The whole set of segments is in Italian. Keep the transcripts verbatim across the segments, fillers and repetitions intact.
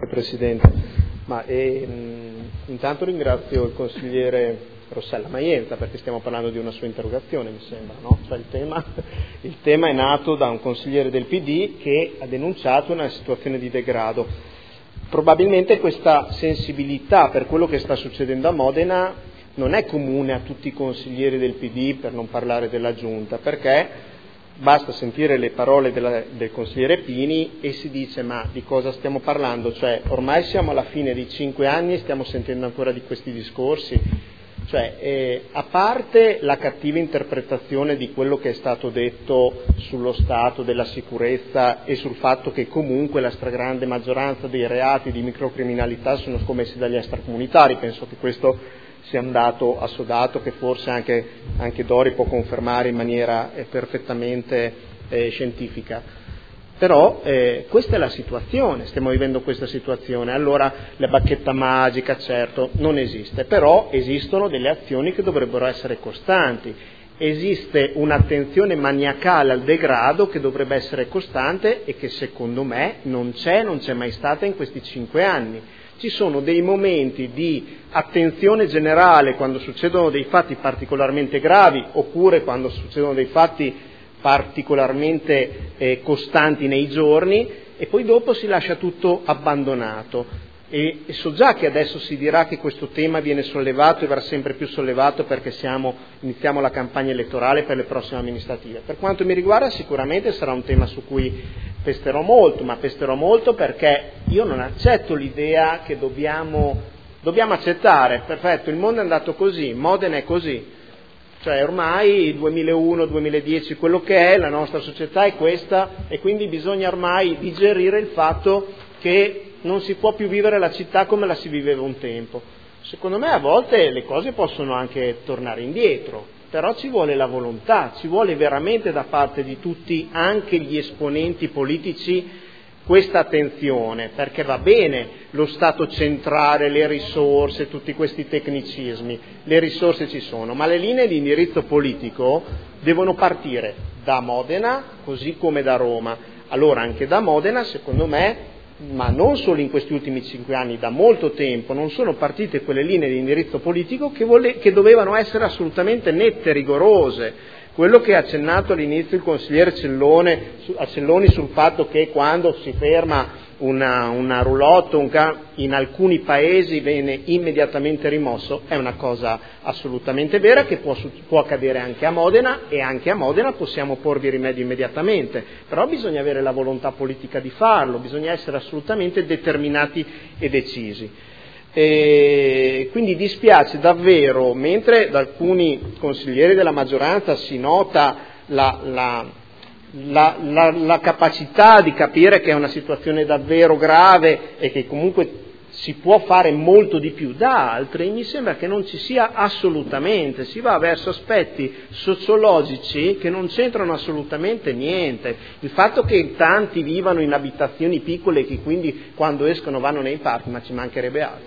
Presidente, ma eh, mh, intanto ringrazio il consigliere Rossella Maienza perché stiamo parlando di una sua interrogazione, mi sembra, no? Cioè il tema, il tema è nato da un consigliere del P D che ha denunciato una situazione di degrado. Probabilmente questa sensibilità per quello che sta succedendo a Modena non è comune a tutti i consiglieri del P D, per non parlare della Giunta, perché basta sentire le parole della, del consigliere Pini e si dice ma di cosa stiamo parlando? Cioè ormai siamo alla fine di cinque anni e stiamo sentendo ancora di questi discorsi. Cioè, eh, a parte la cattiva interpretazione di quello che è stato detto sullo stato della sicurezza e sul fatto che comunque la stragrande maggioranza dei reati di microcriminalità sono commessi dagli extracomunitari, penso che questo sia un dato assodato che forse anche, anche Dori può confermare in maniera eh, perfettamente eh, scientifica. Però eh, questa è la situazione, stiamo vivendo questa situazione, allora la bacchetta magica certo non esiste, però esistono delle azioni che dovrebbero essere costanti, esiste un'attenzione maniacale al degrado che dovrebbe essere costante e che secondo me non c'è, non c'è mai stata in questi cinque anni. Ci sono dei momenti di attenzione generale quando succedono dei fatti particolarmente gravi oppure quando succedono dei fatti particolarmente eh, costanti nei giorni e poi dopo si lascia tutto abbandonato e, e so già che adesso si dirà che questo tema viene sollevato e verrà sempre più sollevato perché siamo, iniziamo la campagna elettorale per le prossime amministrative. Per quanto mi riguarda sicuramente sarà un tema su cui pesterò molto, ma pesterò molto perché io non accetto l'idea che dobbiamo, dobbiamo accettare, perfetto, il mondo è andato così, Modena è così. Cioè ormai duemilauno duemiladieci quello che è, la nostra società è questa e quindi bisogna ormai digerire il fatto che non si può più vivere la città come la si viveva un tempo. Secondo me a volte le cose possono anche tornare indietro, però ci vuole la volontà, ci vuole veramente da parte di tutti, anche gli esponenti politici, questa attenzione, perché va bene lo Stato centrale, le risorse, tutti questi tecnicismi, le risorse ci sono, ma le linee di indirizzo politico devono partire da Modena così come da Roma. Allora anche da Modena, secondo me, ma non solo in questi ultimi cinque anni, da molto tempo, non sono partite quelle linee di indirizzo politico che, vole- che dovevano essere assolutamente nette, rigorose. Quello che ha accennato all'inizio il consigliere Cellone, Celloni sul fatto che quando si ferma una, una roulotte un ca- in alcuni paesi viene immediatamente rimosso, è una cosa assolutamente vera che può, può accadere anche a Modena e anche a Modena possiamo porvi rimedio immediatamente, però bisogna avere la volontà politica di farlo, bisogna essere assolutamente determinati e decisi. E quindi dispiace davvero, mentre da alcuni consiglieri della maggioranza si nota la, la, la, la, la capacità di capire che è una situazione davvero grave e che comunque si può fare molto di più, da altri mi sembra che non ci sia assolutamente, si va verso aspetti sociologici che non c'entrano assolutamente niente. Il fatto che tanti vivano in abitazioni piccole e che quindi quando escono vanno nei parchi, ma ci mancherebbe altro.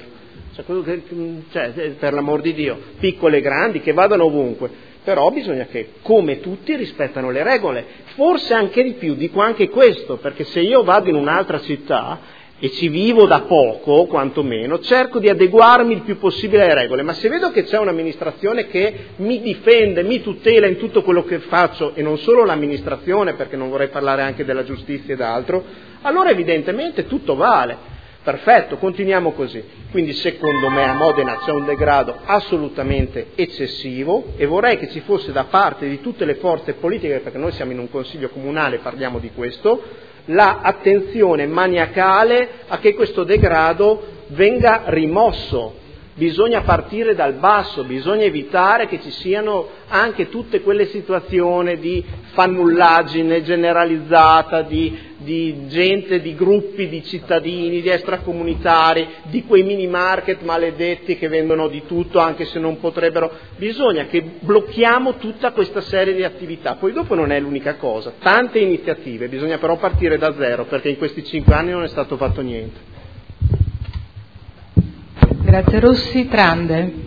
Cioè, per l'amor di Dio, piccole e grandi, che vadano ovunque, però bisogna che, come tutti, rispettano le regole, forse anche di più, dico anche questo, perché se io vado in un'altra città e ci vivo da poco, quantomeno, cerco di adeguarmi il più possibile alle regole, ma se vedo che c'è un'amministrazione che mi difende, mi tutela in tutto quello che faccio, e non solo l'amministrazione, perché non vorrei parlare anche della giustizia ed altro, allora evidentemente tutto vale. Perfetto, continuiamo così. Quindi secondo me a Modena c'è un degrado assolutamente eccessivo e vorrei che ci fosse da parte di tutte le forze politiche, perché noi siamo in un consiglio comunale, parliamo di questo, la attenzione maniacale a che questo degrado venga rimosso. Bisogna partire dal basso, bisogna evitare che ci siano anche tutte quelle situazioni di fannullaggine generalizzata, di, di gente, di gruppi di cittadini, di extracomunitari, di quei mini market maledetti che vendono di tutto anche se non potrebbero. Bisogna che blocchiamo tutta questa serie di attività, poi dopo non è l'unica cosa, tante iniziative, bisogna però partire da zero perché in questi cinque anni non è stato fatto niente. Grazie. Rossi Trande.